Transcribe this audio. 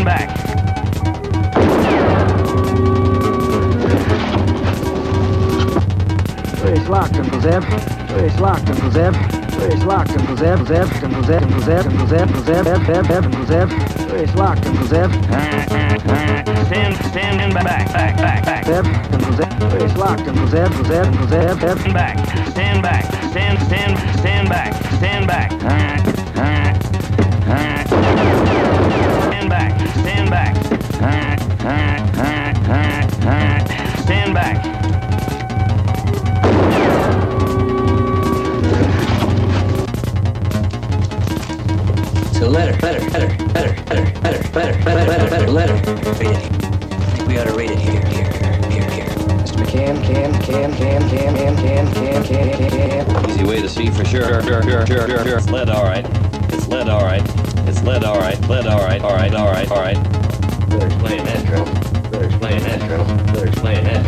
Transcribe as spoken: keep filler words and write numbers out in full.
back. It's locked, Uncle Zeb. It's locked, Uncle Zeb. It's locked, Uncle Zeb. Zeb, Uncle Zeb, Uncle Zeb, Uncle Zeb, Uncle Zeb, Zeb, Zeb, Zeb, Uncle Zeb. It's locked, Uncle Zeb. Stand, stand in back, back, back, back. Zeb, Uncle Zeb. It's locked, Uncle Zeb, Uncle Zeb, Uncle Zeb, Zeb. Stand back, stand back, stand, stand, stand back, stand back. Stand back, stand back. Stand back. So letter, letter, letter, letter, letter, letter, letter, letter, letter, letter. Read it. I think we ought to read it here, here, here, here. Mister McCann, can, can, can, can, can, can, can, can, can. Easy way to see for sure. Sure, sure, sure, sure, sure. It's lead, all right. It's lead, all right. It's lead, all right. Lead, all right. All right, all right, all right. Better explain that, Colonel. Better explain that, Colonel. Better explain that.